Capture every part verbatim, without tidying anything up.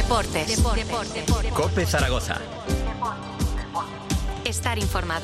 Deportes. Deportes. Deportes. COPE Zaragoza. Estar informado.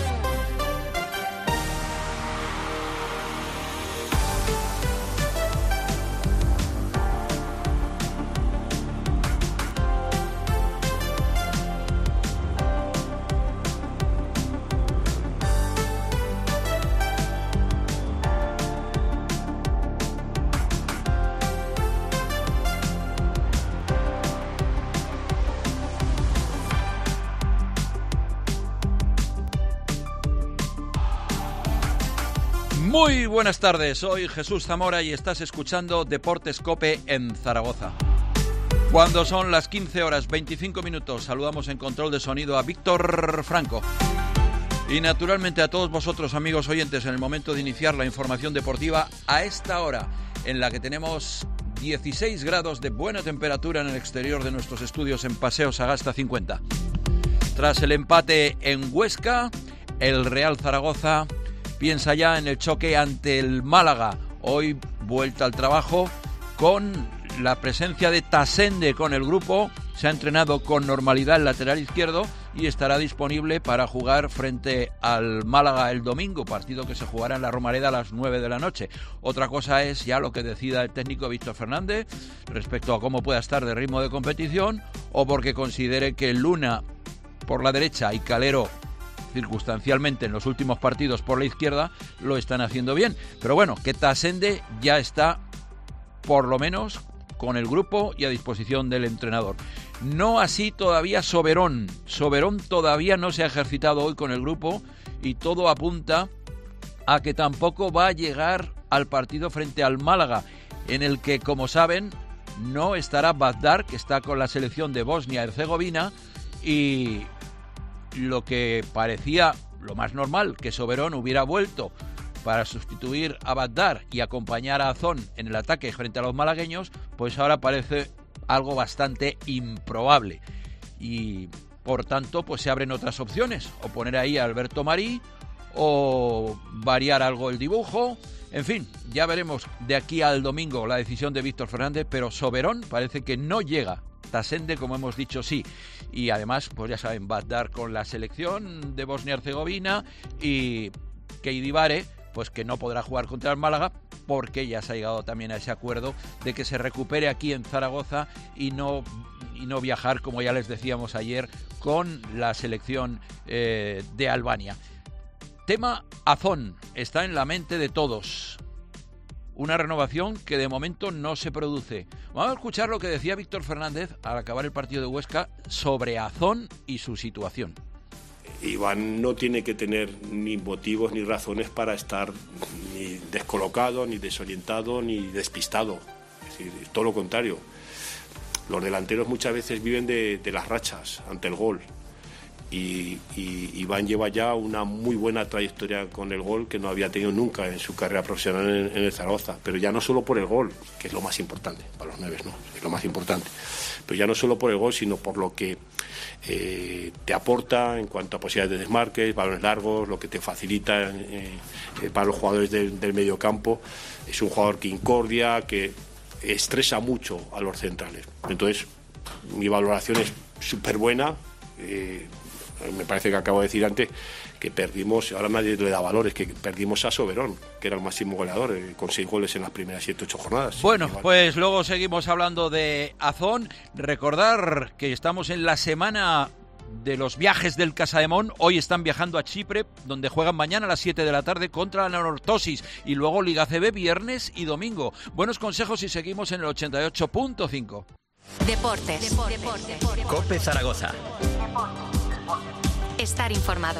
Muy buenas tardes, soy Jesús Zamora y estás escuchando Deportes COPE en Zaragoza. Cuando son las quince horas veinticinco minutos, saludamos en control de sonido a Víctor Franco. Y naturalmente a todos vosotros, amigos oyentes, en el momento de iniciar la información deportiva a esta hora, en la que tenemos dieciséis grados de buena temperatura en el exterior de nuestros estudios en Paseo Sagasta cincuenta. Tras el empate en Huesca, el Real Zaragoza piensa ya en el choque ante el Málaga. Hoy vuelta al trabajo con la presencia de Tasende con el grupo. Se ha entrenado con normalidad el lateral izquierdo y estará disponible para jugar frente al Málaga el domingo, partido que se jugará en la Romareda a las nueve de la noche. Otra cosa es ya lo que decida el técnico Víctor Fernández respecto a cómo pueda estar de ritmo de competición, o porque considere que Luna por la derecha y Calero circunstancialmente en los últimos partidos por la izquierda lo están haciendo bien. Pero bueno, que Tasende ya está por lo menos con el grupo y a disposición del entrenador. No así todavía Soberón. Soberón todavía no se ha ejercitado hoy con el grupo y todo apunta a que tampoco va a llegar al partido frente al Málaga, en el que, como saben, no estará Bazdar, que está con la selección de Bosnia-Herzegovina, y lo que parecía lo más normal, que Soberón hubiera vuelto para sustituir a Bazdar y acompañar a Azón en el ataque frente a los malagueños, pues ahora parece algo bastante improbable. Y por tanto, pues se abren otras opciones, o poner ahí a Alberto Marí, o variar algo el dibujo. En fin, ya veremos de aquí al domingo la decisión de Víctor Fernández, pero Soberón parece que no llega. Tasende, como hemos dicho, sí. Y además, pues ya saben, Bazdar con la selección de Bosnia-Herzegovina y Keidibare, pues que no podrá jugar contra el Málaga, porque ya se ha llegado también a ese acuerdo de que se recupere aquí en Zaragoza y no, y no viajar, como ya les decíamos ayer, con la selección eh, de Albania. Tema Azón está en la mente de todos. Una renovación que de momento no se produce. Vamos a escuchar lo que decía Víctor Fernández al acabar el partido de Huesca sobre Azón y su situación. Iván no tiene que tener ni motivos ni razones para estar ni descolocado, ni desorientado, ni despistado. Es decir, todo lo contrario. Los delanteros muchas veces viven de, de las rachas ante el gol. Y, y Iván lleva ya una muy buena trayectoria con el gol que no había tenido nunca en su carrera profesional en, en el Zaragoza, pero ya no solo por el gol, que es lo más importante para los nueves, no, es lo más importante, pero ya no solo por el gol, sino por lo que eh, te aporta en cuanto a posibilidades de desmarques, balones largos, lo que te facilita eh, eh, para los jugadores del, del mediocampo. Es un jugador que incordia, que estresa mucho a los centrales. Entonces, mi valoración es súper buena. Eh, me parece que acabo de decir antes que perdimos, ahora nadie le da valores, que perdimos a Soberón, que era el máximo goleador, eh, con seis goles en las primeras siete ocho jornadas. Bueno, pues luego seguimos hablando de Azón. Recordar que estamos en la semana de los viajes del Casademón. Hoy están viajando a Chipre, donde juegan mañana a las siete de la tarde contra la Anorthosis, y luego Liga C B viernes y domingo. Buenos consejos y seguimos en el ochenta y ocho punto cinco. Deportes. Deportes. Deportes. COPE Zaragoza. Estar informado.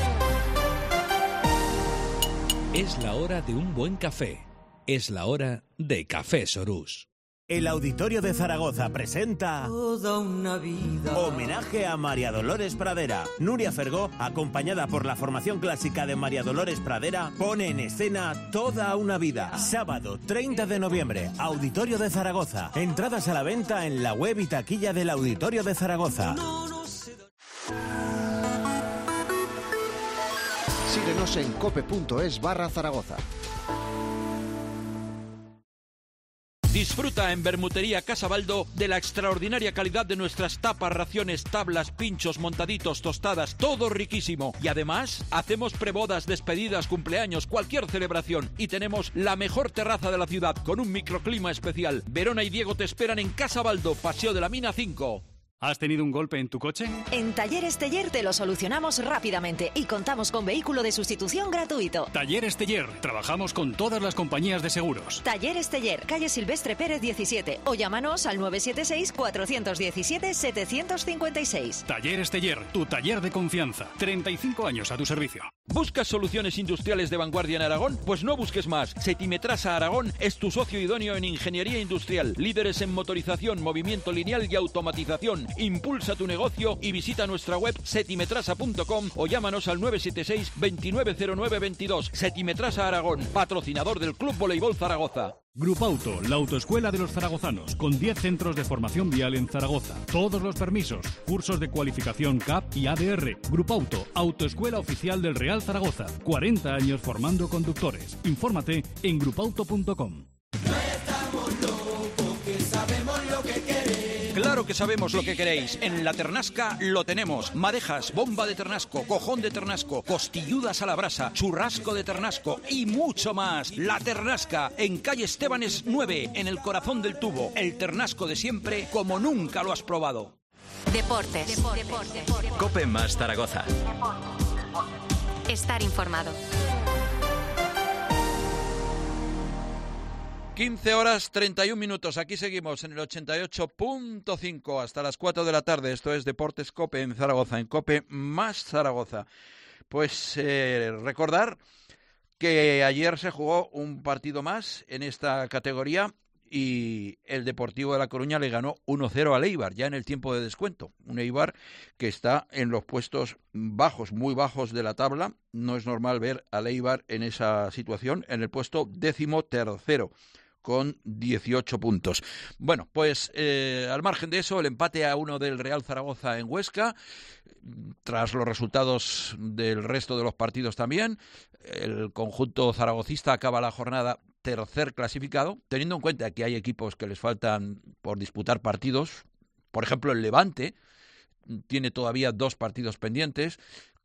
Es la hora de un buen café. Es la hora de Café Sorús. El Auditorio de Zaragoza presenta Toda una vida. Homenaje a María Dolores Pradera. Nuria Fergó, acompañada por la formación clásica de María Dolores Pradera, pone en escena Toda una vida. Sábado treinta de noviembre, Auditorio de Zaragoza. Entradas a la venta en la web y taquilla del Auditorio de Zaragoza. Síguenos en cope punto es barra Zaragoza. Disfruta en Bermutería Casa Baldo de la extraordinaria calidad de nuestras tapas, raciones, tablas, pinchos, montaditos, tostadas, todo riquísimo. Y además, hacemos prebodas, despedidas, cumpleaños, cualquier celebración. Y tenemos la mejor terraza de la ciudad con un microclima especial. Verona y Diego te esperan en Casa Baldo, Paseo de la Mina cinco. ¿Has tenido un golpe en tu coche? En Talleres Teller te lo solucionamos rápidamente y contamos con vehículo de sustitución gratuito. Talleres Teller. Trabajamos con todas las compañías de seguros. Talleres Teller, calle Silvestre Pérez diecisiete o llámanos al nueve siete seis, cuatro uno siete, siete cinco seis. Talleres Teller, tu taller de confianza. treinta y cinco años a tu servicio. ¿Buscas soluciones industriales de vanguardia en Aragón? Pues no busques más. Setimetrasa Aragón es tu socio idóneo en ingeniería industrial. Líderes en motorización, movimiento lineal y automatización. Impulsa tu negocio y visita nuestra web setimetrasa punto com o llámanos al nueve siete seis, veintinueve cero nueve veintidós. Setimetrasa Aragón, patrocinador del Club Voleibol Zaragoza. Grupauto, la autoescuela de los zaragozanos, con diez centros de formación vial en Zaragoza. Todos los permisos, cursos de cualificación C A P y A D R. Grupauto, autoescuela oficial del Real Zaragoza. cuarenta años formando conductores. Infórmate en grupauto punto com. Claro que sabemos lo que queréis. En La Ternasca lo tenemos. Madejas, bomba de ternasco, cojón de ternasco, costilludas a la brasa, churrasco de ternasco y mucho más. La Ternasca, en calle Estebanes nueve, en el corazón del tubo. El ternasco de siempre, como nunca lo has probado. Deportes. Deportes. Deportes. COPE más Zaragoza. Estar informado. quince horas treinta y un minutos, aquí seguimos en el ochenta y ocho punto cinco hasta las cuatro de la tarde, esto es Deportes COPE en Zaragoza, en COPE más Zaragoza. Pues eh, recordar que ayer se jugó un partido más en esta categoría y el Deportivo de La Coruña le ganó uno cero al Eibar, ya en el tiempo de descuento. Un Eibar que está en los puestos bajos, muy bajos de la tabla. No es normal ver al Eibar en esa situación, en el puesto décimo tercero, con dieciocho puntos. Bueno, pues eh, al margen de eso, el empate a uno del Real Zaragoza en Huesca, tras los resultados del resto de los partidos también. El conjunto zaragocista acaba la jornada tercer clasificado, teniendo en cuenta que hay equipos que les faltan por disputar partidos. Por ejemplo, el Levante tiene todavía dos partidos pendientes,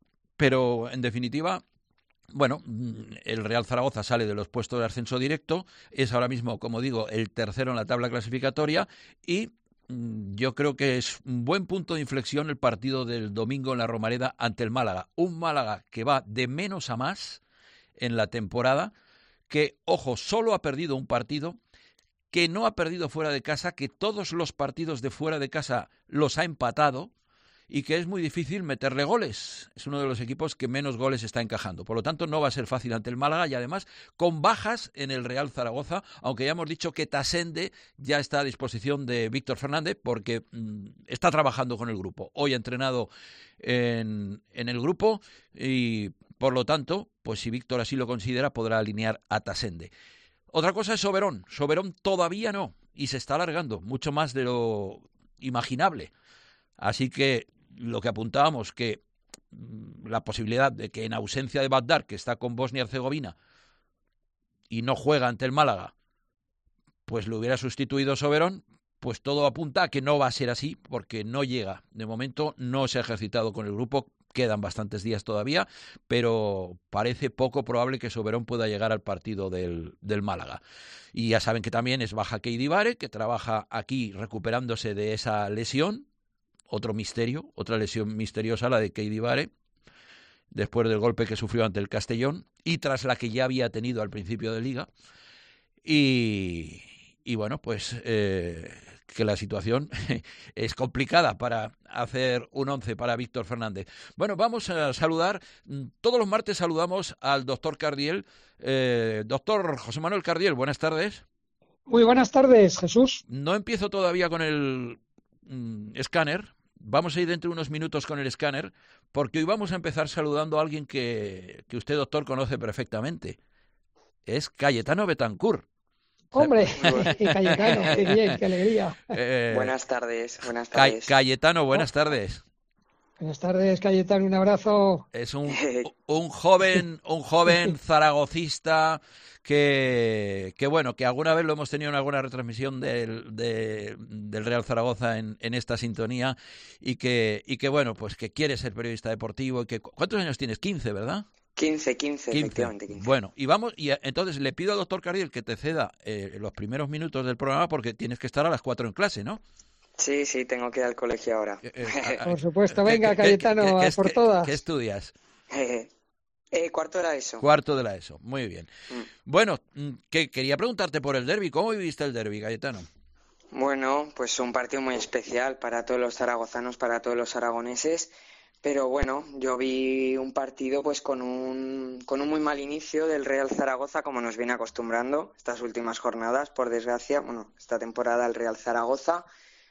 pero en definitiva, bueno, el Real Zaragoza sale de los puestos de ascenso directo, es ahora mismo, como digo, el tercero en la tabla clasificatoria y yo creo que es un buen punto de inflexión el partido del domingo en la Romareda ante el Málaga. Un Málaga que va de menos a más en la temporada, que, ojo, solo ha perdido un partido, que no ha perdido fuera de casa, que todos los partidos de fuera de casa los ha empatado y que es muy difícil meterle goles. Es uno de los equipos que menos goles está encajando. Por lo tanto, no va a ser fácil ante el Málaga y además con bajas en el Real Zaragoza, aunque ya hemos dicho que Tasende ya está a disposición de Víctor Fernández porque mmm, está trabajando con el grupo. Hoy ha entrenado en, en el grupo y por lo tanto, pues si Víctor así lo considera, podrá alinear a Tasende. Otra cosa es Soberón. Soberón todavía no y se está alargando mucho más de lo imaginable. Así que lo que apuntábamos, que la posibilidad de que en ausencia de Bagdad, que está con Bosnia-Herzegovina y no juega ante el Málaga, pues lo hubiera sustituido Soberón, pues todo apunta a que no va a ser así porque no llega. De momento no se ha ejercitado con el grupo, quedan bastantes días todavía, pero parece poco probable que Soberón pueda llegar al partido del, del Málaga. Y ya saben que también es baja Keidi Vare, que trabaja aquí recuperándose de esa lesión. Otro misterio, otra lesión misteriosa, la de Keidi Vare, después del golpe que sufrió ante el Castellón y tras la que ya había tenido al principio de Liga. Y, y bueno, pues eh, que la situación es complicada para hacer un once para Víctor Fernández. Bueno, vamos a saludar, todos los martes saludamos al doctor Cardiel. Eh, doctor José Manuel Cardiel, buenas tardes. Muy buenas tardes, Jesús. No empiezo todavía con el mm, escáner. Vamos a ir dentro de unos minutos con el escáner, porque hoy vamos a empezar saludando a alguien que, que usted, doctor, conoce perfectamente. Es Cayetano Betancourt. Hombre, Cayetano, qué bien, qué alegría. Eh, buenas tardes, buenas tardes. Cayetano, buenas tardes. Buenas tardes, Cayetano, un abrazo. Es un, un joven, un joven zaragocista que, que bueno, que alguna vez lo hemos tenido en alguna retransmisión del, de, del Real Zaragoza en, en esta sintonía y que, y que bueno, pues que quiere ser periodista deportivo y que ¿cuántos años tienes? quince, ¿verdad? quince, quince, efectivamente, quince. Bueno, y vamos, y entonces le pido al doctor Cardiel que te ceda eh, los primeros minutos del programa porque tienes que estar a las cuatro en clase, ¿no? Sí, sí, tengo que ir al colegio ahora. Eh, eh, Por supuesto, venga, ¿qué, qué, Cayetano, qué, qué, a por qué, todas. ¿Qué estudias? Eh, eh, cuarto de la ESO. Cuarto de la ESO, muy bien. Mm. Bueno, que quería preguntarte por el derbi. ¿Cómo viviste el derbi, Cayetano? Bueno, pues un partido muy especial para todos los zaragozanos, para todos los aragoneses. Pero bueno, yo vi un partido pues con un con un muy mal inicio del Real Zaragoza, como nos viene acostumbrando estas últimas jornadas, por desgracia. Bueno, esta temporada el Real Zaragoza,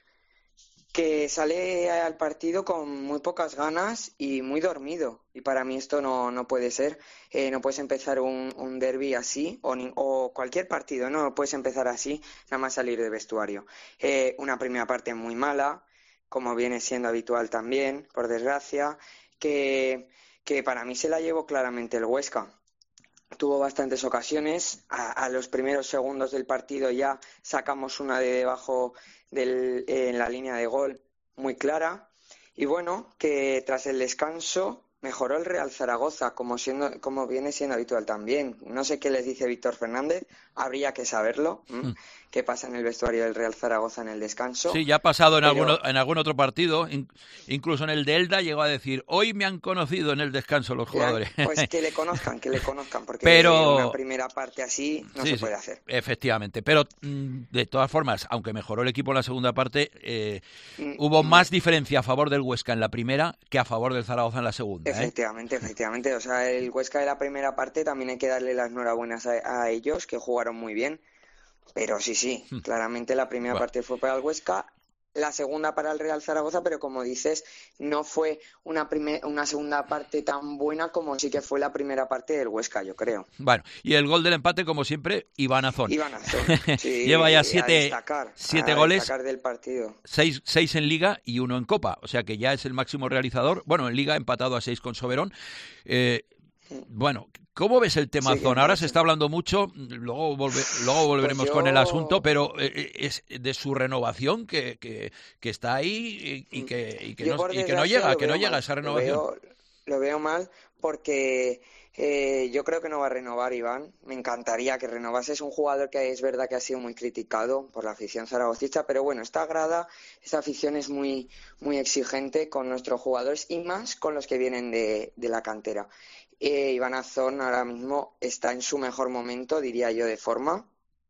que sale al partido con muy pocas ganas y muy dormido. Y para mí esto no, no puede ser. Eh, no puedes empezar un, un derbi así, o, ni, o cualquier partido, no puedes empezar así, nada más salir de vestuario. Eh, una primera parte muy mala, como viene siendo habitual también, por desgracia, que, que para mí se la llevó claramente el Huesca. Tuvo bastantes ocasiones, a, a los primeros segundos del partido ya sacamos una de debajo del, eh, en la línea de gol muy clara, y bueno, que tras el descanso mejoró el Real Zaragoza, como siendo como viene siendo habitual también. No sé qué les dice Víctor Fernández, habría que saberlo, ¿Mm? qué pasa en el vestuario del Real Zaragoza en el descanso. Sí, ya ha pasado en, pero... algún, en algún otro partido, in, incluso en el de Elda llegó a decir, hoy me han conocido en el descanso los jugadores. Pues que le conozcan, que le conozcan, porque pero... una primera parte así no sí, se puede sí, hacer. Efectivamente, pero de todas formas, aunque mejoró el equipo en la segunda parte, eh, mm, hubo mm, más diferencia a favor del Huesca en la primera que a favor del Zaragoza en la segunda. Efectivamente, ¿eh? efectivamente. O sea, el Huesca de la primera parte también hay que darle las enhorabuenas a, a ellos, que jugaron muy bien. Pero sí, sí, Hmm. claramente la primera Bueno. parte fue para el Huesca, la segunda para el Real Zaragoza, pero como dices, no fue una, primer, una segunda parte tan buena como sí que fue la primera parte del Huesca, yo creo. Bueno, y el gol del empate, como siempre, Iván Azón. Iván Azón, sí, Lleva ya a siete, destacar, siete a goles, destacar del partido. seis, seis en Liga y uno en Copa, o sea que ya es el máximo realizador. Bueno, en Liga empatado a seis con Soberón. Eh, Bueno, ¿cómo ves el tema Sí, Azón? Ahora sí. se está hablando mucho, luego, volve, luego volveremos Pues yo- con el asunto, pero eh, es de su renovación que, que, que está ahí y, y que, y que Yo, no, por y que no desgracia, llega, lo que no veo llega mal. esa Lo renovación. veo, lo veo mal porque eh, yo creo que no va a renovar Iván. Me encantaría que renovase. Es un jugador que es verdad que ha sido muy criticado por la afición zaragocista, pero bueno, esta grada, esta afición es muy, muy exigente con nuestros jugadores y más con los que vienen de, de la cantera. Eh, Iván Azón ahora mismo está en su mejor momento, diría yo, de forma.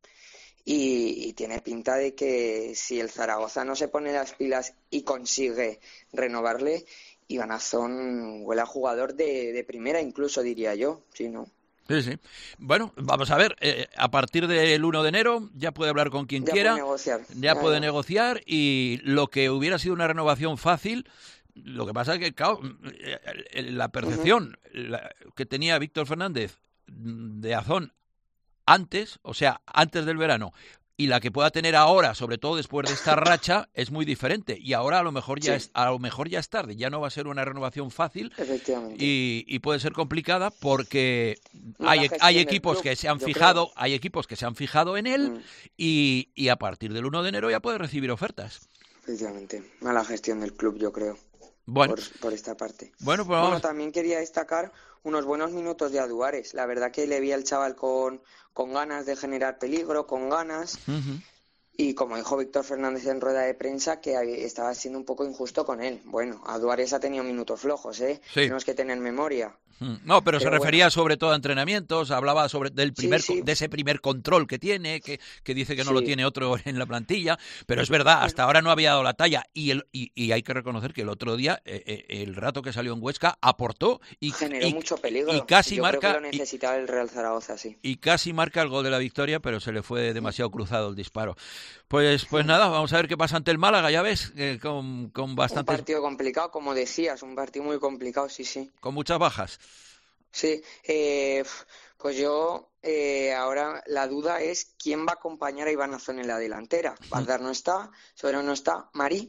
Y, y tiene pinta de que si el Zaragoza no se pone las pilas y consigue renovarle, Iván Azón huele a jugador de, de primera incluso, diría yo, sí, ¿no? Sí, sí. Bueno, vamos a ver, eh, a partir del uno de enero ya puede hablar con quien Ya quiera, puede negociar. ya Ya, puede ya. negociar y lo que hubiera sido una renovación fácil, lo que pasa es que, claro, la percepción la, que tenía Víctor Fernández de Azón antes, o sea, antes del verano, y la que pueda tener ahora, sobre todo después de esta racha, es muy diferente. Y ahora a lo mejor ya Sí. es, a lo mejor ya es tarde, ya no va a ser una renovación fácil Efectivamente. y, y puede ser complicada porque Mala hay, gestión hay del equipos club, que se han yo fijado, creo. hay equipos que se han fijado en él Mm. y, y a partir del uno de enero ya puede recibir ofertas. Efectivamente. Mala gestión del club, yo creo. Bueno, Por, por esta parte. bueno, pues vamos. Bueno, también quería destacar unos buenos minutos de Aduares. La verdad que le vi al chaval con, con ganas de generar peligro, con ganas. Ujú. Y como dijo Víctor Fernández en rueda de prensa, que había- estaba siendo un poco injusto con él. Bueno, Aduares ha tenido minutos flojos, ¿eh? Sí. Tenemos que tener memoria. No, pero, se Pero refería bueno. sobre todo a entrenamientos, hablaba sobre del primer Sí, sí. de ese primer control que tiene, que, que dice que no Sí. lo tiene otro en la plantilla, pero es verdad, hasta ahora no había dado la talla y el, y, y hay que reconocer que el otro día eh, eh, el rato que salió en Huesca aportó y, Generó y- mucho peligro. y casi Yo marca creo que lo y- necesitaba el Real Zaragoza, sí. y casi marca el gol de la victoria, pero se le fue demasiado cruzado el disparo. Pues pues nada, vamos a ver qué pasa ante el Málaga, ya ves, eh, con, con Un bastantes partido complicado, como decías, un partido muy complicado, sí, sí. con muchas bajas. Sí, eh, pues yo eh, ahora la duda es quién va a acompañar a Iván Azón en la delantera. Bandar no está, Soberón no está, Marí.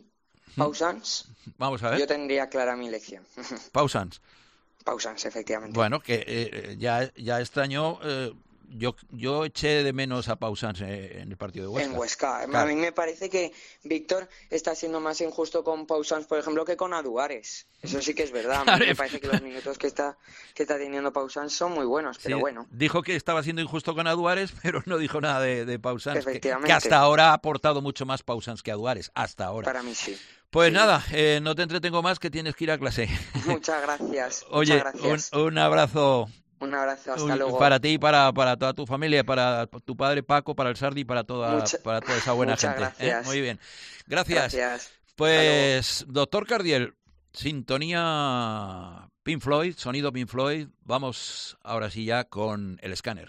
Pau Sanz. Vamos a ver. Yo tendría clara mi elección. Pau Sanz. Pau Sanz, efectivamente. Bueno, que eh, ya, ya extrañó... Eh, Yo, yo eché de menos a Pau Sanz en el partido de Huesca. En Huesca. Claro. A mí me parece que Víctor está siendo más injusto con Pau Sanz, por ejemplo, que con Aduares. Eso sí que es verdad. A mí me parece que los minutos que está que está teniendo Pau Sanz son muy buenos, pero sí, bueno. Dijo que estaba siendo injusto con Aduares, pero no dijo nada de, de Pau Sanz. Efectivamente. Que, que hasta ahora ha aportado mucho más Pau Sanz que Aduares. Hasta ahora. Para mí sí. Pues sí. nada, eh, no te entretengo más, que tienes que ir a clase. Muchas gracias. Oye, muchas gracias. Un, un abrazo. Un abrazo, hasta luego. Para ti y para, para toda tu familia, para tu padre Paco, para el Sardi y para toda, Mucha, para toda esa buena muchas gente. Gracias. ¿Eh? Muy bien. Gracias. Gracias. Pues, doctor Cardiel, sintonía Pink Floyd, sonido Pink Floyd. Vamos ahora sí ya con el escáner.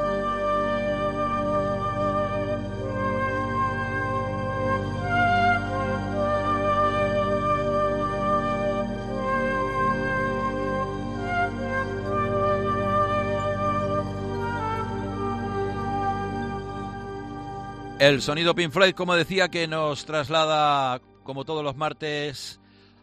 El sonido Pink Floyd, como decía, que nos traslada, como todos los martes,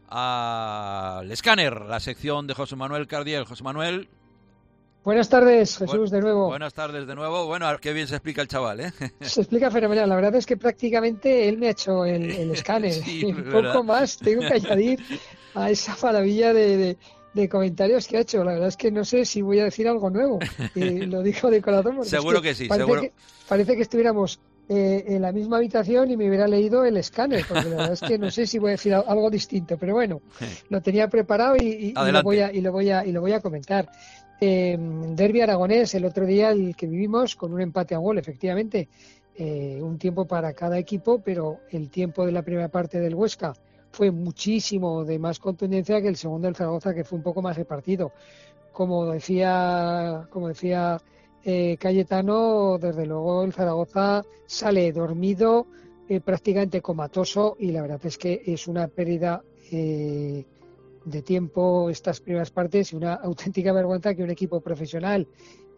al escáner, la sección de José Manuel Cardiel. José Manuel. Buenas tardes, Jesús, Bu- de nuevo. Buenas tardes de nuevo. Bueno, qué bien se explica el chaval, ¿eh? Se explica fenomenal. La verdad es que prácticamente él me ha hecho el, el escáner. Sí, y un ¿verdad? poco más tengo que añadir a esa maravilla de, de, de comentarios que ha hecho. La verdad es que no sé si voy a decir algo nuevo. Y lo digo de corazón. porque Seguro es que que sí, parece seguro. Que, parece que estuviéramos eh, en la misma habitación y me hubiera leído el escáner, porque la verdad es que no sé si voy a decir algo distinto, pero bueno, lo tenía preparado y, y, y lo voy a y lo voy a y lo voy a comentar. Eh, derbi aragonés, el otro día el que vivimos con un empate a gol, efectivamente, eh, un tiempo para cada equipo, pero el tiempo de la primera parte del Huesca fue muchísimo de más contundencia que el segundo del Zaragoza, que fue un poco más repartido. Como decía, como decía eh, Cayetano, desde luego el Zaragoza sale dormido, eh, prácticamente comatoso, y la verdad es que es una pérdida eh, de tiempo estas primeras partes y una auténtica vergüenza que un equipo profesional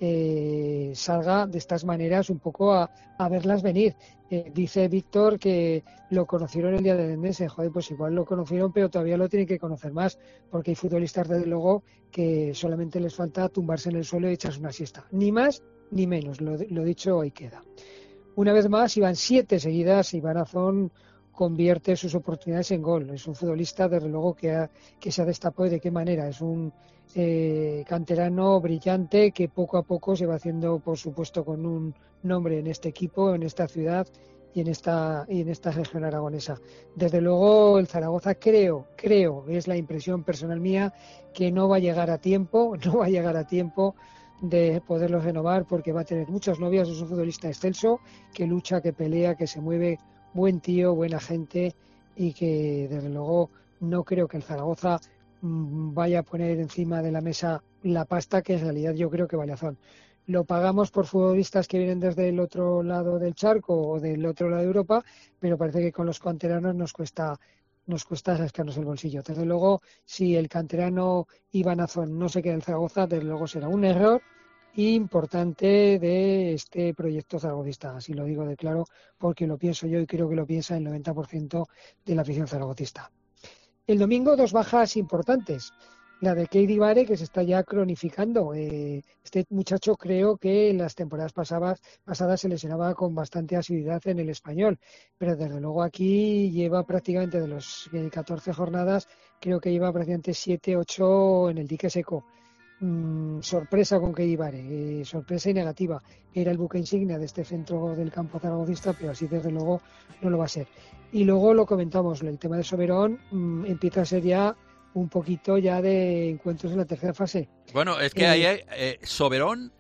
eh, salga de estas maneras un poco a, a verlas venir. Eh, dice Víctor que lo conocieron el día de Dendense. Joder, pues igual lo conocieron, pero todavía lo tienen que conocer más, porque hay futbolistas, desde luego, que solamente les falta tumbarse en el suelo y echarse una siesta. Ni más ni menos, lo, lo dicho hoy queda. Una vez más, iban siete seguidas y Iván Azón convierte sus oportunidades en gol. Es un futbolista, desde luego, que, ha, que se ha destapado. ¿Y de qué manera? Es un eh, canterano brillante que poco a poco se va haciendo, por supuesto, con un nombre en este equipo, en esta ciudad y en esta y en esta región aragonesa. Desde luego, el Zaragoza, creo, creo, es la impresión personal mía, que no va a llegar a tiempo, no va a llegar a tiempo de poderlo renovar, porque va a tener muchas novias. Es un futbolista excelso, que lucha, que pelea, que se mueve, buen tío, buena gente, y que desde luego no creo que el Zaragoza mmm, vaya a poner encima de la mesa la pasta que en realidad yo creo que vale Azón. Lo pagamos por futbolistas que vienen desde el otro lado del charco o del otro lado de Europa, pero parece que con los canteranos nos cuesta nos cuesta rascarnos el bolsillo. Desde luego, si el canterano Iván Azón no se queda en Zaragoza, desde luego será un error importante de este proyecto zaragocista. Así lo digo de claro, porque lo pienso yo y creo que lo piensa el noventa por ciento de la afición zaragocista. El domingo, dos bajas importantes. La de Keidi Bare, que se está ya cronificando. Eh, este muchacho, creo que en las temporadas pasadas, pasadas se lesionaba con bastante asiduidad en el Español, pero desde luego aquí lleva prácticamente de los catorce jornadas, creo que lleva prácticamente siete, ocho en el dique seco. Mm, sorpresa con Keidi Bare, eh, sorpresa y negativa. Era el buque insignia de este centro del campo zaragocista, pero así desde luego no lo va a ser. Y luego lo comentamos, el tema de Soberón mm, empieza a ser ya un poquito ya de encuentros en la tercera fase. Bueno, es que eh, ahí hay eh, Soberón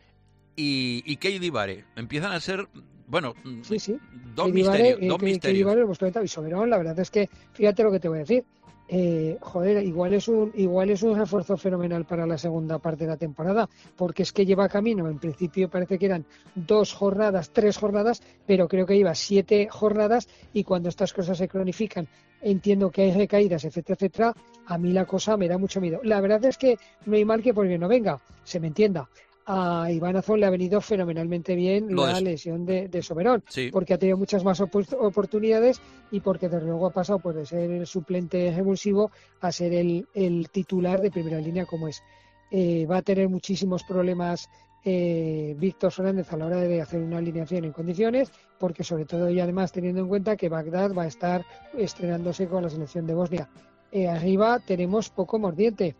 y, y Keidi Bare. Empiezan a ser, bueno, sí, sí. dos Keidi misterios. Bare, dos eh, misterios. Keidi Bare lo hemos comentado. Y Soberón, la verdad es que, fíjate lo que te voy a decir. Eh, joder, igual es un igual es un refuerzo fenomenal para la segunda parte de la temporada, porque es que lleva camino, en principio parece que eran dos jornadas, tres jornadas, pero creo que lleva siete jornadas, y cuando estas cosas se cronifican, entiendo que hay recaídas, etcétera, etcétera, a mí la cosa me da mucho miedo. La verdad es que no hay mal que por bien no venga, se me entienda. a Iván Azón le ha venido fenomenalmente bien Lo la es. lesión de, de Soberón, Sí. porque ha tenido muchas más op- oportunidades y porque desde luego ha pasado pues, de ser el suplente revulsivo a ser el, el titular de primera línea como es. Eh, va a tener muchísimos problemas eh, Víctor Fernández a la hora de hacer una alineación en condiciones, porque sobre todo y además teniendo en cuenta que Bagdad va a estar estrenándose con la selección de Bosnia. Eh, arriba tenemos poco mordiente.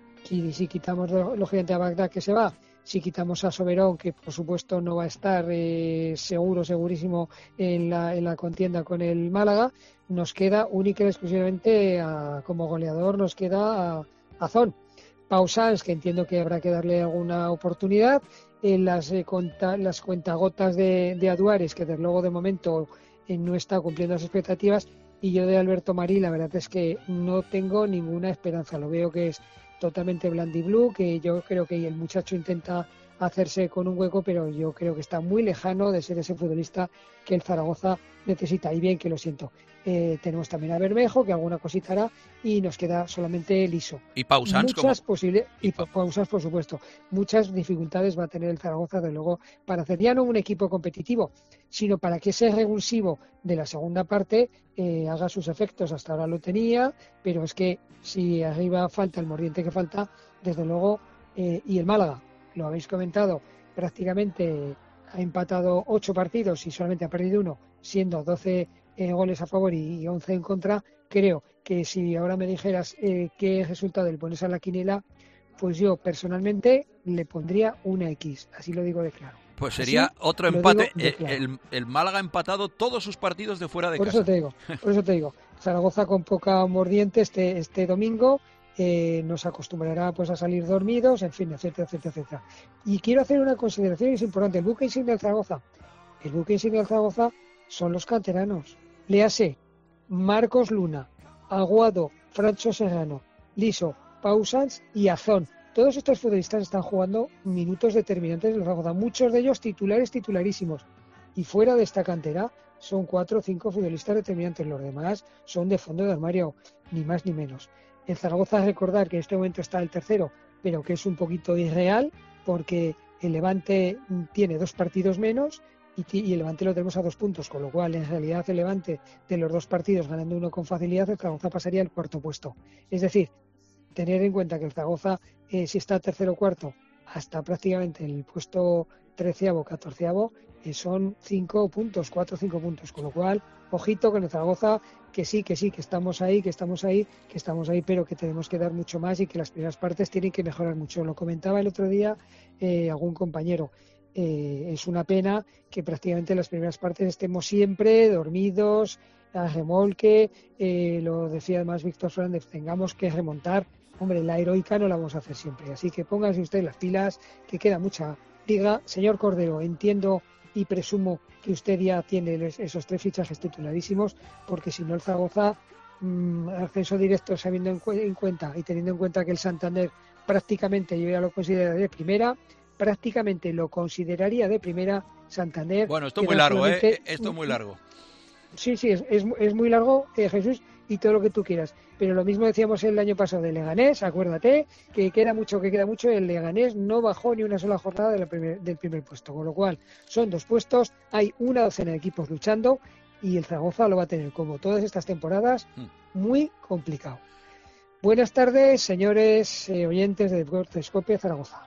Y si quitamos lógicamente a Bagdad, que se va, si quitamos a Soberón, que por supuesto no va a estar eh, seguro, segurísimo en la, en la contienda con el Málaga, nos queda única y exclusivamente a, como goleador, nos queda a Azón. Pau Sanz, que entiendo que habrá que darle alguna oportunidad, en las, eh, conta, las cuentagotas de, de Aduares, que desde luego de momento eh, no está cumpliendo las expectativas, y yo de Alberto Marí, la verdad es que no tengo ninguna esperanza, lo veo que es totalmente blandiblue, que yo creo que el muchacho intenta hacerse con un hueco, pero yo creo que está muy lejano de ser ese futbolista que el Zaragoza necesita. Y bien, que lo siento. Eh, tenemos también a Bermejo, que alguna cosita hará, y nos queda solamente Liso. Y Pau Sanz, Muchas como... posibles, y, y pa Pau Sanz, por supuesto. Muchas dificultades va a tener el Zaragoza, de luego, para hacer ya no un equipo competitivo, sino para que ese revulsivo de la segunda parte eh, haga sus efectos. Hasta ahora lo tenía, pero es que si arriba falta el mordiente que falta, desde luego, eh, y el Málaga, lo habéis comentado, prácticamente ha empatado ocho partidos y solamente ha perdido uno, siendo doce eh, goles a favor y once en contra. Creo que si ahora me dijeras eh, qué resultado le pones a la quiniela, pues yo personalmente le pondría una X, así lo digo de claro. Pues sería así otro empate. El, claro. el, el Málaga ha empatado todos sus partidos de fuera de por casa. Eso te digo, por eso te digo, Zaragoza con poca mordiente este, este domingo. Eh, nos acostumbrará pues a salir dormidos, en fin, etcétera, etcétera, etcétera. Y quiero hacer una consideración y es importante. El buque insignia del Zaragoza, el buque insignia del Zaragoza son los canteranos. Léase Marcos Luna, Aguado, Francho Serrano, Liso, Pau Sanz y Azón. Todos estos futbolistas están jugando minutos determinantes del Zaragoza, muchos de ellos titulares titularísimos. Y fuera de esta cantera son cuatro o cinco futbolistas determinantes. Los demás son de fondo de armario, ni más ni menos. En Zaragoza, recordar que en este momento está el tercero, pero que es un poquito irreal, porque el Levante tiene dos partidos menos y, y el Levante lo tenemos a dos puntos, con lo cual en realidad el Levante de los dos partidos ganando uno con facilidad, el Zaragoza pasaría al cuarto puesto. Es decir, tener en cuenta que el Zaragoza, eh, si está tercero o cuarto, hasta prácticamente el puesto treceavo, catorceavo, eh, son cinco puntos, cuatro o cinco puntos, con lo cual, ojito con el Zaragoza, que sí, que sí, que estamos ahí, que estamos ahí, que estamos ahí, pero que tenemos que dar mucho más y que las primeras partes tienen que mejorar mucho. Lo comentaba el otro día eh, algún compañero. Eh, es una pena que prácticamente en las primeras partes estemos siempre dormidos, a remolque, eh, lo decía además Víctor Fernández, tengamos que remontar. Hombre, la heroica no la vamos a hacer siempre, así que pónganse usted las pilas, que queda mucha liga. Señor Cordero, entiendo y presumo que usted ya tiene esos tres fichajes titularísimos, porque si no el Zaragoza, mmm, ascenso directo sabiendo en, cu en cuenta y teniendo en cuenta que el Santander prácticamente, yo ya lo consideraría de primera, prácticamente lo consideraría de primera. Santander. Bueno, esto es muy largo, ¿eh? Esto es muy largo. Sí, sí, es, es, es muy largo, eh, Jesús, y todo lo que tú quieras. Pero lo mismo decíamos el año pasado de Leganés, acuérdate, que queda mucho, que queda mucho. El Leganés no bajó ni una sola jornada de la primer, del primer puesto, con lo cual son dos puestos, hay una docena de equipos luchando y el Zaragoza lo va a tener, como todas estas temporadas, muy complicado. Buenas tardes, señores eh, oyentes de Deportes Cope Zaragoza.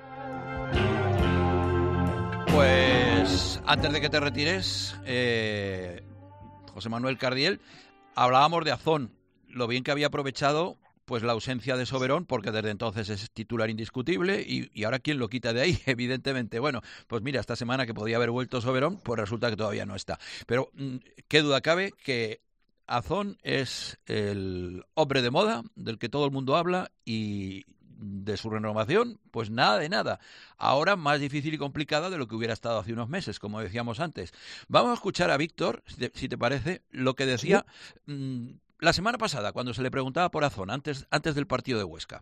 Pues antes de que te retires, eh, José Manuel Cardiel, hablábamos de Azón, lo bien que había aprovechado pues la ausencia de Soberón, porque desde entonces es titular indiscutible, y, y ahora ¿quién lo quita de ahí? Evidentemente, bueno, pues mira, esta semana que podía haber vuelto Soberón, pues resulta que todavía no está. Pero qué duda cabe que Azón es el hombre de moda, del que todo el mundo habla, y de su renovación, pues nada de nada. Ahora más difícil y complicada de lo que hubiera estado hace unos meses, como decíamos antes. Vamos a escuchar a Víctor, si te parece, lo que decía ¿Sí? mmm, la semana pasada, cuando se le preguntaba por Azón, antes, antes del partido de Huesca.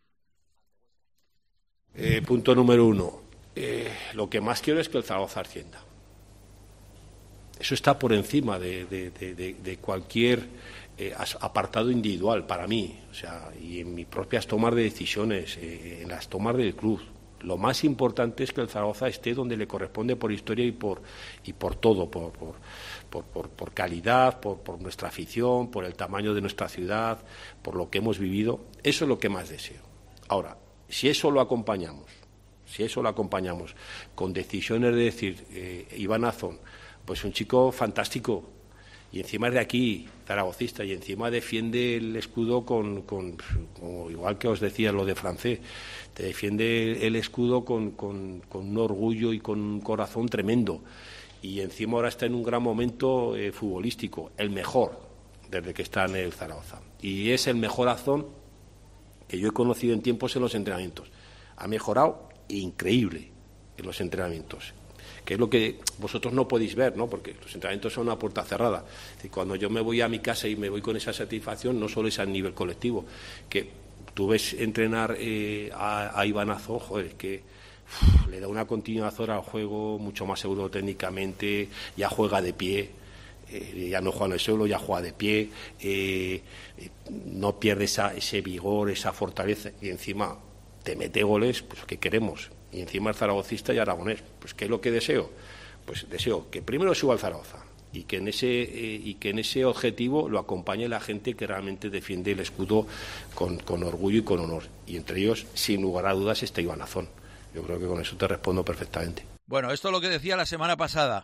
Eh, punto número uno. Eh, lo que más quiero es que el Zaragoza ascienda. Eso está por encima de, de, de, de, de cualquier eh, apartado individual para mí, o sea, y en mis propias tomas de decisiones, eh, en las tomas del club. Lo más importante es que el Zaragoza esté donde le corresponde por historia y por y por todo, por por, por, por, por calidad, por, por nuestra afición, por el tamaño de nuestra ciudad, por lo que hemos vivido. Eso es lo que más deseo. Ahora, si eso lo acompañamos, si eso lo acompañamos con decisiones de decir, eh, Iván Azón, pues un chico fantástico, y encima es de aquí, zaragocista, y encima defiende el escudo con, con, con igual que os decía lo de francés, te defiende el escudo con, con, con un orgullo y con un corazón tremendo, y encima ahora está en un gran momento eh, futbolístico, el mejor desde que está en el Zaragoza, y es el mejor Azón que yo he conocido en tiempos en los entrenamientos. Ha mejorado increíble en los entrenamientos, que es lo que vosotros no podéis ver, ¿no? Porque los entrenamientos son una puerta cerrada. Y cuando yo me voy a mi casa y me voy con esa satisfacción, no solo es a nivel colectivo, que tú ves entrenar eh, a, a Iván Azón, joder, es que uf, le da una continuación al juego, mucho más seguro técnicamente, ya juega de pie, eh, ya no juega en el suelo, ya juega de pie, eh, eh, no pierde esa, ese vigor, esa fortaleza, y encima te mete goles, pues ¿qué queremos? Y encima es zaragocista y aragonés. Pues ¿qué es lo que deseo? Pues deseo que primero suba al Zaragoza y que en ese eh, y que en ese objetivo lo acompañe la gente que realmente defiende el escudo con, con orgullo y con honor. Y entre ellos, sin lugar a dudas, está Iván Azón. Yo creo que con eso te respondo perfectamente. Bueno, esto es lo que decía la semana pasada.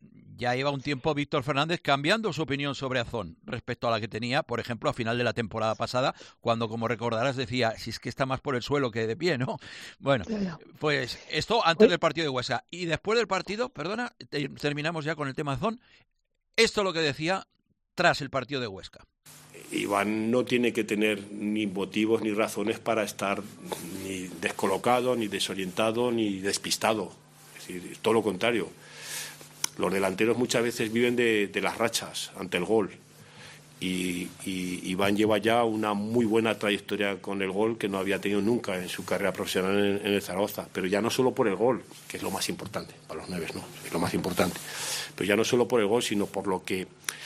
Ya lleva un tiempo Víctor Fernández cambiando su opinión sobre Azón respecto a la que tenía, por ejemplo, a final de la temporada pasada, cuando, como recordarás, decía, si es que está más por el suelo que de pie, ¿no? Bueno, pues esto antes del partido de Huesca. Y después del partido, perdona, terminamos ya con el tema Azón, esto es lo que decía tras el partido de Huesca. Iván no tiene que tener ni motivos ni razones para estar ni descolocado, ni desorientado, ni despistado. Es decir, todo lo contrario. Los delanteros muchas veces viven de, de las rachas ante el gol y, y Iván lleva ya una muy buena trayectoria con el gol que no había tenido nunca en su carrera profesional en, en el Zaragoza, pero ya no solo por el gol, que es lo más importante, para los nueves no, es lo más importante, pero ya no solo por el gol, sino por lo que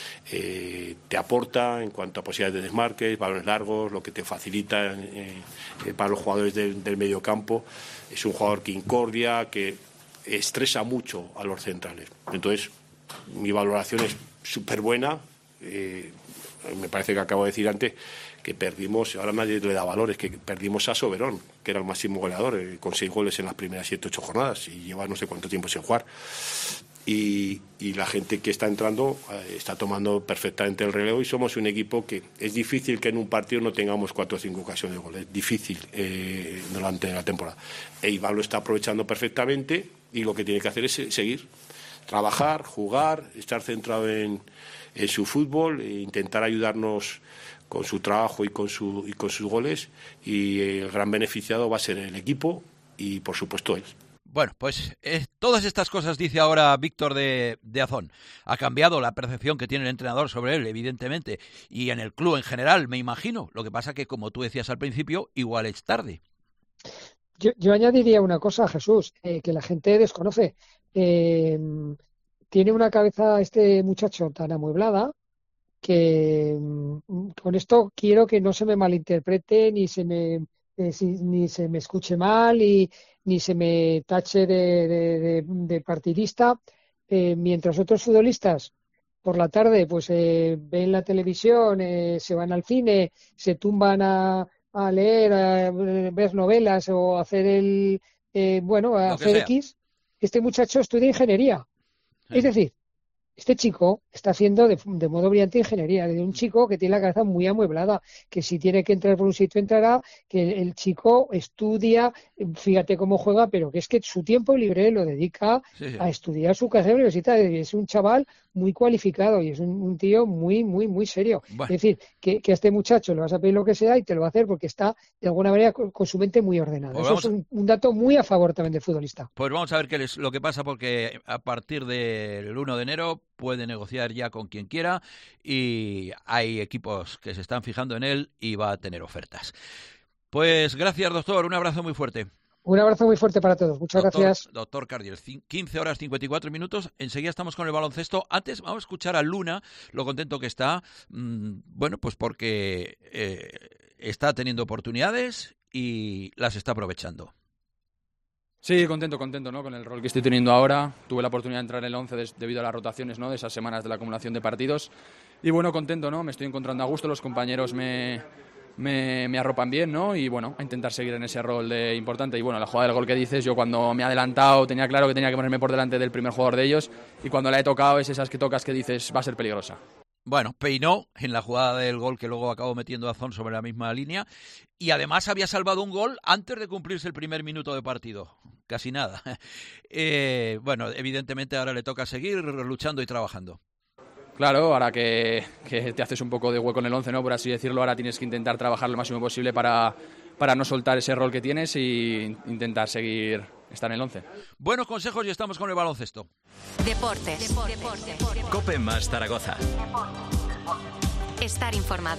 eh, te aporta en cuanto a posibilidades de desmarques, balones largos, lo que te facilita eh, eh, para los jugadores del, del mediocampo. Es un jugador que incordia, que estresa mucho a los centrales. Entonces, mi valoración es súper buena. Eh, me parece que acabo de decir antes que perdimos, ahora nadie le da valores, que perdimos a Soberón, que era el máximo goleador, eh, con seis goles en las primeras siete, ocho jornadas, y lleva no sé cuánto tiempo sin jugar. Y, y la gente que está entrando eh, está tomando perfectamente el relevo, y somos un equipo que es difícil que en un partido no tengamos cuatro o cinco ocasiones de gol, es difícil eh, durante la temporada. E Iván lo está aprovechando perfectamente, y lo que tiene que hacer es seguir, trabajar, jugar, estar centrado en, en su fútbol, e intentar ayudarnos con su trabajo y con, su, y con sus goles, y el gran beneficiado va a ser el equipo y, por supuesto, él. Bueno, pues eh, todas estas cosas dice ahora Víctor de, de Azón. Ha cambiado la percepción que tiene el entrenador sobre él, evidentemente, y en el club en general, me imagino. Lo que pasa que, como tú decías al principio, igual es tarde. Yo, yo añadiría una cosa, Jesús, eh, que la gente desconoce. Eh, tiene una cabeza este muchacho tan amueblada que mm, con esto quiero que no se me malinterprete ni se me eh, si, ni se me escuche mal y ni se me tache de, de, de, de partidista, eh, mientras otros futbolistas por la tarde pues eh, ven la televisión, eh, se van al cine, se tumban a, a leer, a ver novelas o hacer el eh, bueno, a hacer X. Este muchacho estudia ingeniería. Sí. Es decir, este chico está haciendo de, de modo brillante ingeniería, de un chico que tiene la cabeza muy amueblada, que si tiene que entrar por un sitio entrará, que el, el chico estudia, fíjate cómo juega, pero que es que su tiempo libre lo dedica sí, sí. a estudiar su carrera universitaria. Es un chaval muy cualificado y es un, un tío muy, muy, muy serio. Bueno. Es decir, que, que a este muchacho le vas a pedir lo que sea y te lo va a hacer porque está, de alguna manera, con, con su mente muy ordenada. Pues Eso es un, un dato muy a favor también del futbolista. Pues vamos a ver qué es lo que pasa, porque a partir del uno de enero puede negociar ya con quien quiera y hay equipos que se están fijando en él y va a tener ofertas. Pues gracias, doctor. Un abrazo muy fuerte. Un abrazo muy fuerte para todos. Muchas doctor, gracias. Doctor Cardiel, quince horas cincuenta y cuatro minutos. Enseguida estamos con el baloncesto. Antes vamos a escuchar a Luna, lo contento que está. Mmm, bueno, pues porque eh, está teniendo oportunidades y las está aprovechando. Sí, contento, contento, ¿no? Con el rol que estoy teniendo ahora. Tuve la oportunidad de entrar en el once des, debido a las rotaciones, ¿no? De esas semanas de la acumulación de partidos. Y bueno, contento, ¿no? Me estoy encontrando a gusto, los compañeros me, me, me arropan bien, ¿no? Y bueno, a intentar seguir en ese rol de importante. Y bueno, la jugada del gol que dices, yo cuando me he adelantado tenía claro que tenía que ponerme por delante del primer jugador de ellos. Y cuando la he tocado es esas que tocas que dices, va a ser peligrosa. Bueno, peinó en la jugada del gol que luego acabó metiendo a Zon sobre la misma línea y además había salvado un gol antes de cumplirse el primer minuto de partido. Casi nada. Eh, bueno, evidentemente ahora le toca seguir luchando y trabajando. Claro, ahora que, que te haces un poco de hueco en el once, ¿no? Por así decirlo, ahora tienes que intentar trabajar lo máximo posible para, para no soltar ese rol que tienes y intentar seguir estar en el once. Buenos consejos y estamos con el baloncesto. Deportes. Deportes. Cope más Zaragoza. Estar informado.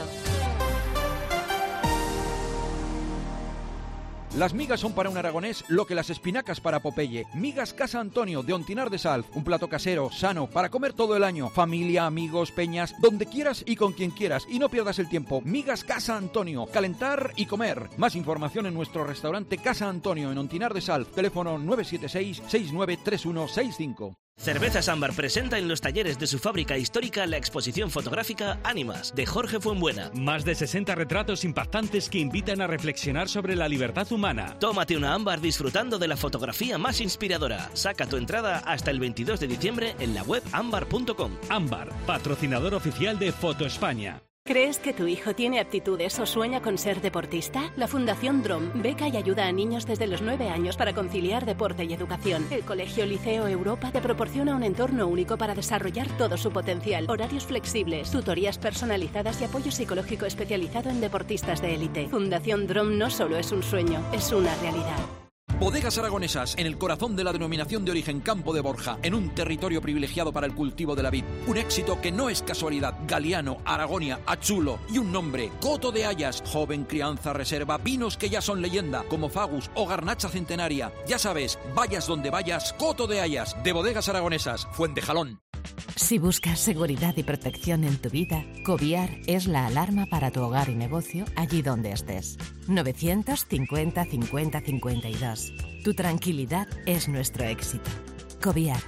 Las migas son para un aragonés lo que las espinacas para Popeye. Migas Casa Antonio de Ontinar de Salv. Un plato casero, sano, para comer todo el año. Familia, amigos, peñas, donde quieras y con quien quieras. Y no pierdas el tiempo. Migas Casa Antonio. Calentar y comer. Más información en nuestro restaurante Casa Antonio en Ontinar de Salv. Teléfono nueve siete seis, seis nueve tres uno seis cinco. Cervezas Ámbar presenta en los talleres de su fábrica histórica la exposición fotográfica Ánimas, de Jorge Fuenbuena. Más de sesenta retratos impactantes que invitan a reflexionar sobre la libertad humana. Tómate una ámbar disfrutando de la fotografía más inspiradora. Saca tu entrada hasta el veintidós de diciembre en la web ámbar punto com. Ámbar, patrocinador oficial de Foto España. ¿Crees que tu hijo tiene aptitudes o sueña con ser deportista? La Fundación DROM beca y ayuda a niños desde los nueve años para conciliar deporte y educación. El Colegio Liceo Europa te proporciona un entorno único para desarrollar todo su potencial. Horarios flexibles, tutorías personalizadas y apoyo psicológico especializado en deportistas de élite. Fundación DROM no solo es un sueño, es una realidad. Bodegas Aragonesas, en el corazón de la denominación de origen Campo de Borja, en un territorio privilegiado para el cultivo de la vid. Un éxito que no es casualidad. Galiano, Aragonia, Achulo y un nombre, Coto de Hayas. Joven crianza reserva, vinos que ya son leyenda, como Fagus o Garnacha Centenaria. Ya sabes, vayas donde vayas, Coto de Hayas, de Bodegas Aragonesas, Fuentejalón. Si buscas seguridad y protección en tu vida, Coviar es la alarma para tu hogar y negocio allí donde estés. novecientos cincuenta cincuenta cincuenta y dos. Tu tranquilidad es nuestro éxito. Coviar.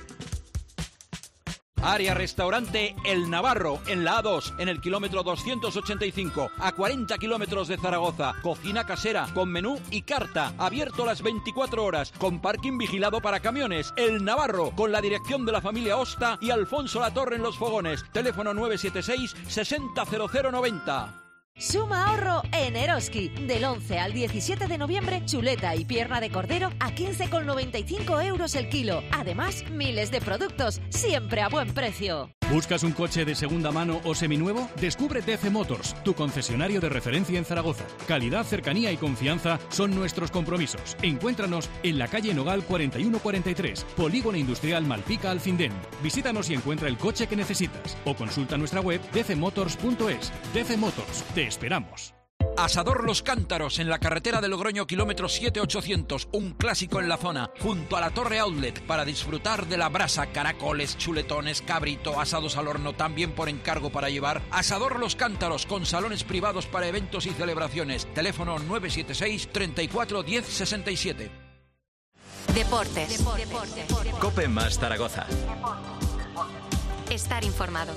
Área Restaurante El Navarro, en la A dos, en el kilómetro doscientos ochenta y cinco, a cuarenta kilómetros de Zaragoza. Cocina casera, con menú y carta, abierto las veinticuatro horas, con parking vigilado para camiones. El Navarro, con la dirección de la familia Osta y Alfonso Latorre en los fogones. Teléfono nueve siete seis, sesenta cero cero noventa. Suma ahorro en Eroski. Del once al diecisiete de noviembre, chuleta y pierna de cordero a quince con noventa y cinco euros el kilo. Además, miles de productos, siempre a buen precio. ¿Buscas un coche de segunda mano o seminuevo? Descubre D C Motors, tu concesionario de referencia en Zaragoza. Calidad, cercanía y confianza son nuestros compromisos. Encuéntranos en la calle Nogal cuarenta y uno cuarenta y tres, Polígono Industrial Malpica Alfindén. Visítanos y encuentra el coche que necesitas. O consulta nuestra web d c motors punto es. D C Motors, te esperamos. Asador Los Cántaros, en la carretera de Logroño, kilómetro siete ochocientos, un clásico en la zona, junto a la Torre Outlet, para disfrutar de la brasa, caracoles, chuletones, cabrito, asados al horno, también por encargo para llevar. Asador Los Cántaros, con salones privados para eventos y celebraciones. Teléfono nueve siete seis, treinta y cuatro, diez sesenta y siete. Deportes. Deportes. Cope más Zaragoza. Estar informado.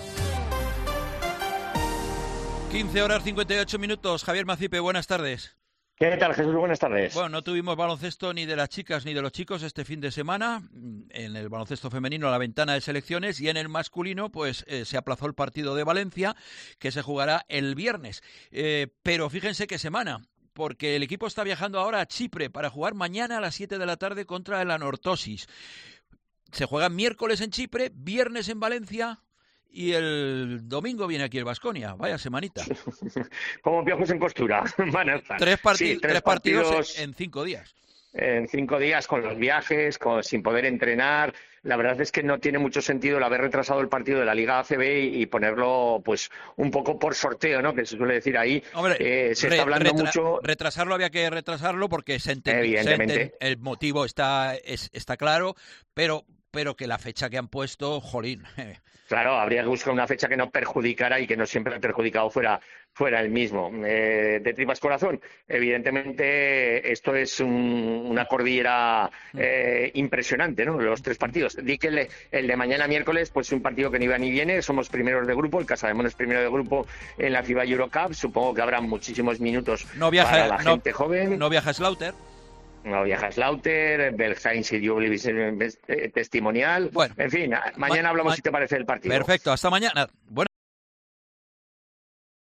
quince horas cincuenta y ocho minutos. Javier Macipe, buenas tardes. ¿Qué tal, Jesús? Buenas tardes. Bueno, no tuvimos baloncesto ni de las chicas ni de los chicos este fin de semana. En el baloncesto femenino, la ventana de selecciones, y en el masculino, pues eh, se aplazó el partido de Valencia, que se jugará el viernes. Eh, pero fíjense qué semana, porque el equipo está viajando ahora a Chipre para jugar mañana a las siete de la tarde contra el Anorthosis. Se juega miércoles en Chipre, viernes en Valencia. Y el domingo viene aquí el Baskonia. Vaya semanita. Como piojos en costura. Van a estar. Tres, parti- sí, tres, tres partidos, partidos en, en cinco días. En cinco días, con los viajes, con, sin poder entrenar. La verdad es que no tiene mucho sentido el haber retrasado el partido de la Liga A C B y, y ponerlo pues un poco por sorteo, ¿no? Que se suele decir ahí. Hombre, eh, se re, está hablando retra- mucho. Retrasarlo había que retrasarlo porque se entiende. Evidentemente. El motivo está, es, está claro, pero pero que la fecha que han puesto, jolín. Claro, habría que buscar una fecha que no perjudicara y que no siempre el perjudicado fuera, fuera el mismo. Eh, de tripas corazón, evidentemente esto es un, una cordillera eh, impresionante, ¿no? Los tres partidos. Di que el, el de mañana miércoles, pues un partido que ni va ni viene, somos primeros de grupo, el Casademón es primero de grupo en la FIBA Eurocup, supongo que habrá muchísimos minutos no viaja, para la no, gente joven. No viaja Slaughter. No viaja Slaughter, Belhain se dio testimonial. Bueno, en fin, mañana hablamos, ma- si te parece, el partido. Perfecto, hasta mañana. Bueno.